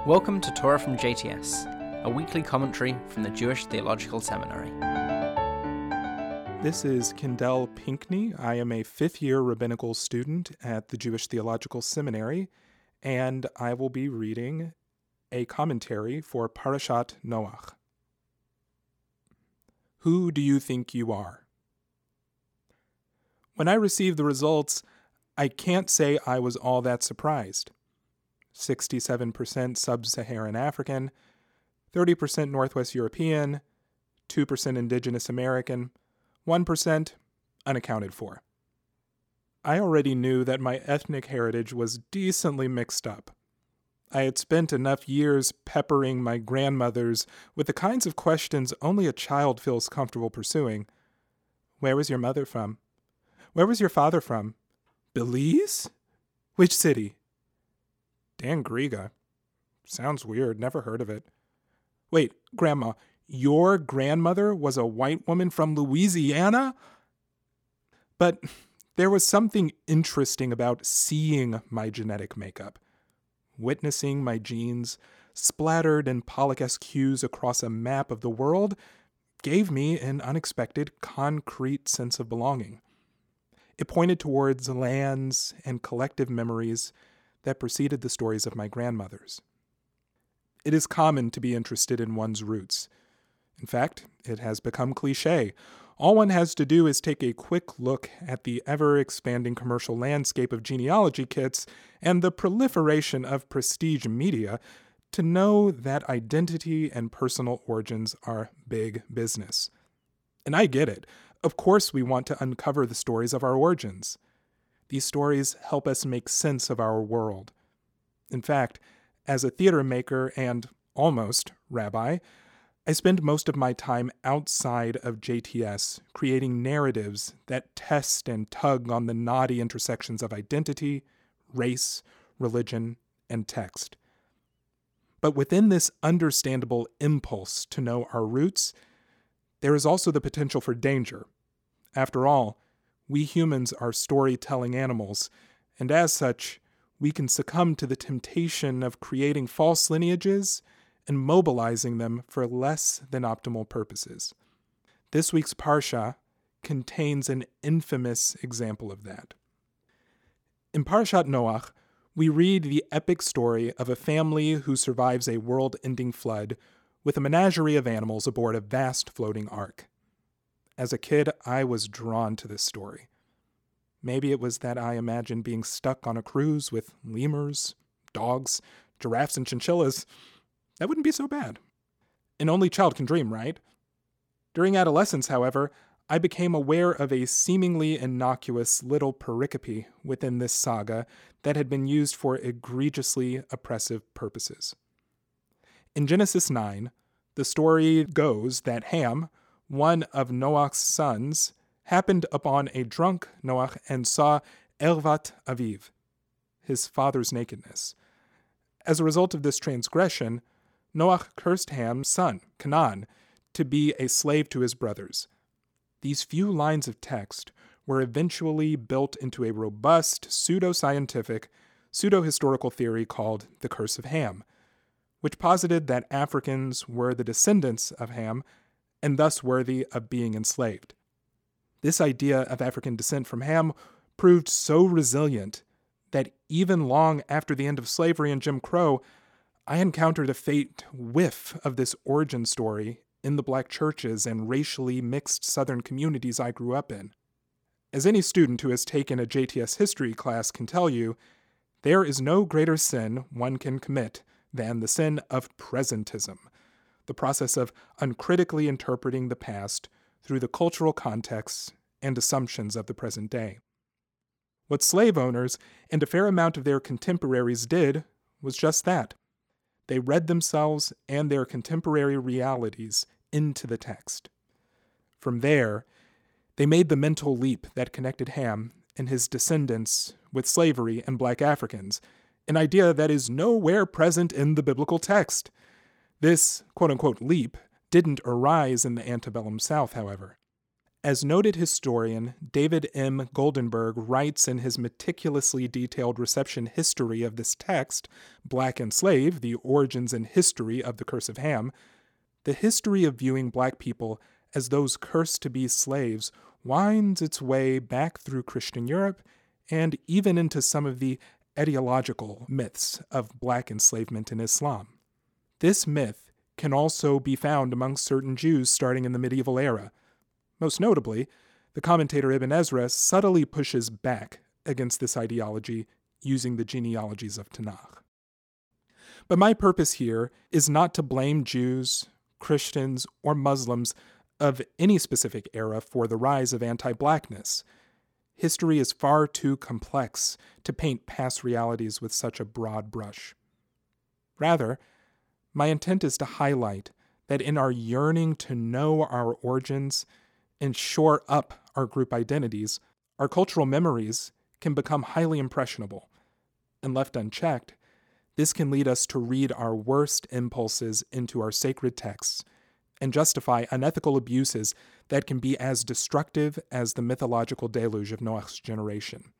Welcome to Torah from JTS, a weekly commentary from the Jewish Theological Seminary. This is Kendall Pinkney. I am a fifth-year rabbinical student at the Jewish Theological Seminary, and I will be reading a commentary for Parashat Noach. Who do you think you are? When I received the results, I can't say I was all that surprised. 67% Sub-Saharan African, 30% Northwest European, 2% Indigenous American, 1% unaccounted for. I already knew that my ethnic heritage was decently mixed up. I had spent enough years peppering my grandmothers with the kinds of questions only a child feels comfortable pursuing. Where was your mother from? Where was your father from? Belize? Which city? Dan Griga. Sounds weird, never heard of it. Wait, Grandma, your grandmother was a white woman from Louisiana? But there was something interesting about seeing my genetic makeup. Witnessing my genes splattered in Pollock-esque hues across a map of the world gave me an unexpected, concrete sense of belonging. It pointed towards lands and collective memories that preceded the stories of my grandmothers. It is common to be interested in one's roots. In fact, it has become cliché. All one has to do is take a quick look at the ever-expanding commercial landscape of genealogy kits and the proliferation of prestige media to know that identity and personal origins are big business. And I get it. Of course we want to uncover the stories of our origins. These stories help us make sense of our world. In fact, as a theater maker and almost rabbi, I spend most of my time outside of JTS creating narratives that test and tug on the knotty intersections of identity, race, religion, and text. But within this understandable impulse to know our roots, there is also the potential for danger. After all, we humans are storytelling animals, and as such, we can succumb to the temptation of creating false lineages and mobilizing them for less than optimal purposes. This week's Parsha contains an infamous example of that. In Parashat Noach, we read the epic story of a family who survives a world-ending flood with a menagerie of animals aboard a vast floating ark. As a kid, I was drawn to this story. Maybe it was that I imagined being stuck on a cruise with lemurs, dogs, giraffes, and chinchillas. That wouldn't be so bad. An only child can dream, right? During adolescence, however, I became aware of a seemingly innocuous little pericope within this saga that had been used for egregiously oppressive purposes. In Genesis 9, the story goes that Ham, one of Noach's sons, happened upon a drunk Noach and saw Ervat Aviv, his father's nakedness. As a result of this transgression, Noach cursed Ham's son, Canaan, to be a slave to his brothers. These few lines of text were eventually built into a robust, pseudo-scientific, pseudo-historical theory called the Curse of Ham, which posited that Africans were the descendants of Ham and thus worthy of being enslaved. This idea of African descent from Ham proved so resilient that even long after the end of slavery and Jim Crow, I encountered a faint whiff of this origin story in the black churches and racially mixed Southern communities I grew up in. As any student who has taken a JTS history class can tell you, there is no greater sin one can commit than the sin of presentism, the process of uncritically interpreting the past through the cultural contexts and assumptions of the present day. What slave owners and a fair amount of their contemporaries did was just that. They read themselves and their contemporary realities into the text. From there, they made the mental leap that connected Ham and his descendants with slavery and black Africans, an idea that is nowhere present in the biblical text. This quote-unquote leap didn't arise in the antebellum South, however. As noted historian David M. Goldenberg writes in his meticulously detailed reception history of this text, Black and Slave, The Origins and History of the Curse of Ham, the history of viewing black people as those cursed to be slaves winds its way back through Christian Europe and even into some of the etiological myths of black enslavement in Islam. This myth can also be found among certain Jews starting in the medieval era. Most notably, the commentator Ibn Ezra subtly pushes back against this ideology using the genealogies of Tanakh. But my purpose here is not to blame Jews, Christians, or Muslims of any specific era for the rise of anti-blackness. History is far too complex to paint past realities with such a broad brush. Rather, my intent is to highlight that in our yearning to know our origins and shore up our group identities, our cultural memories can become highly impressionable. And left unchecked, this can lead us to read our worst impulses into our sacred texts and justify unethical abuses that can be as destructive as the mythological deluge of Noah's generation.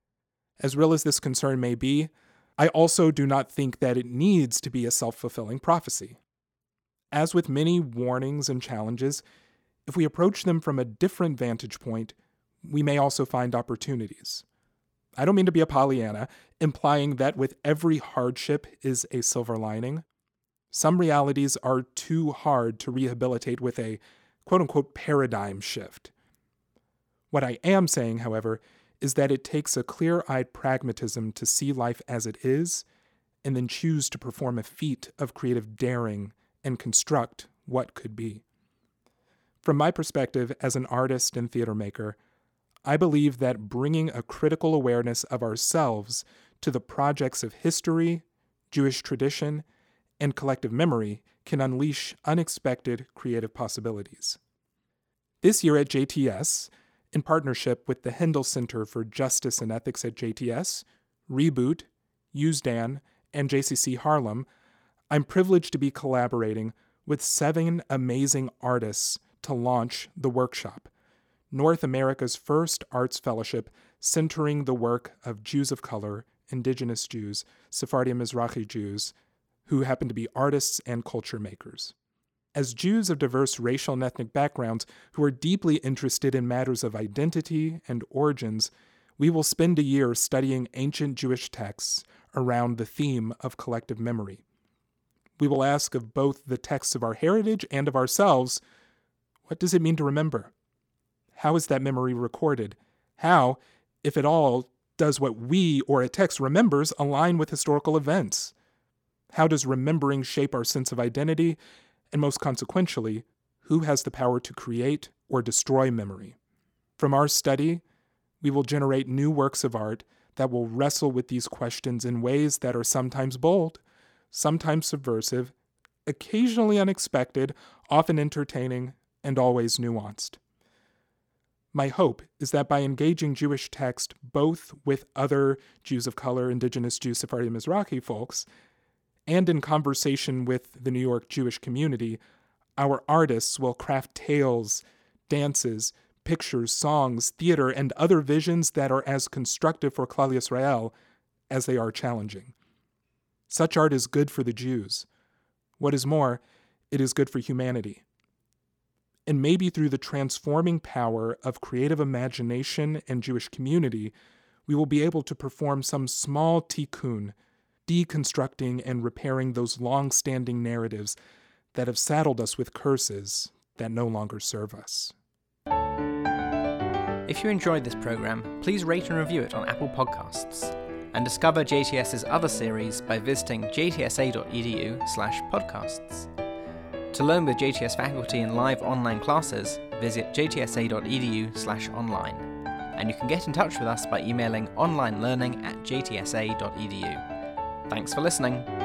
As real as this concern may be, I also do not think that it needs to be a self-fulfilling prophecy. As with many warnings and challenges, if we approach them from a different vantage point, we may also find opportunities. I don't mean to be a Pollyanna, implying that with every hardship is a silver lining. Some realities are too hard to rehabilitate with a quote-unquote paradigm shift. What I am saying, however, is that it takes a clear-eyed pragmatism to see life as it is, and then choose to perform a feat of creative daring and construct what could be. From my perspective as an artist and theater maker, I believe that bringing a critical awareness of ourselves to the projects of history, Jewish tradition, and collective memory can unleash unexpected creative possibilities. This year at JTS, in partnership with the Hendel Center for Justice and Ethics at JTS, Reboot, USDAN, and JCC Harlem, I'm privileged to be collaborating with 7 amazing artists to launch the workshop, North America's first arts fellowship centering the work of Jews of color, indigenous Jews, Sephardi and Mizrahi Jews, who happen to be artists and culture makers. As Jews of diverse racial and ethnic backgrounds who are deeply interested in matters of identity and origins, we will spend a year studying ancient Jewish texts around the theme of collective memory. We will ask of both the texts of our heritage and of ourselves, what does it mean to remember? How is that memory recorded? How, if at all, does what we or a text remembers align with historical events? How does remembering shape our sense of identity? And most consequentially, who has the power to create or destroy memory? From our study, we will generate new works of art that will wrestle with these questions in ways that are sometimes bold, sometimes subversive, occasionally unexpected, often entertaining, and always nuanced. My hope is that by engaging Jewish text both with other Jews of color, indigenous Jews, Sephardi, and Mizrahi folks, and in conversation with the New York Jewish community, our artists will craft tales, dances, pictures, songs, theater, and other visions that are as constructive for Klal Yisrael as they are challenging. Such art is good for the Jews. What is more, it is good for humanity. And maybe through the transforming power of creative imagination and Jewish community, we will be able to perform some small tikkun, deconstructing and repairing those long-standing narratives that have saddled us with curses that no longer serve us. If you enjoyed this program, please rate and review it on Apple Podcasts, and discover JTS's other series by visiting jtsa.edu/podcasts. To learn with JTS faculty in live online classes, visit jtsa.edu/online, and you can get in touch with us by emailing onlinelearning@jtsa.edu. Thanks for listening.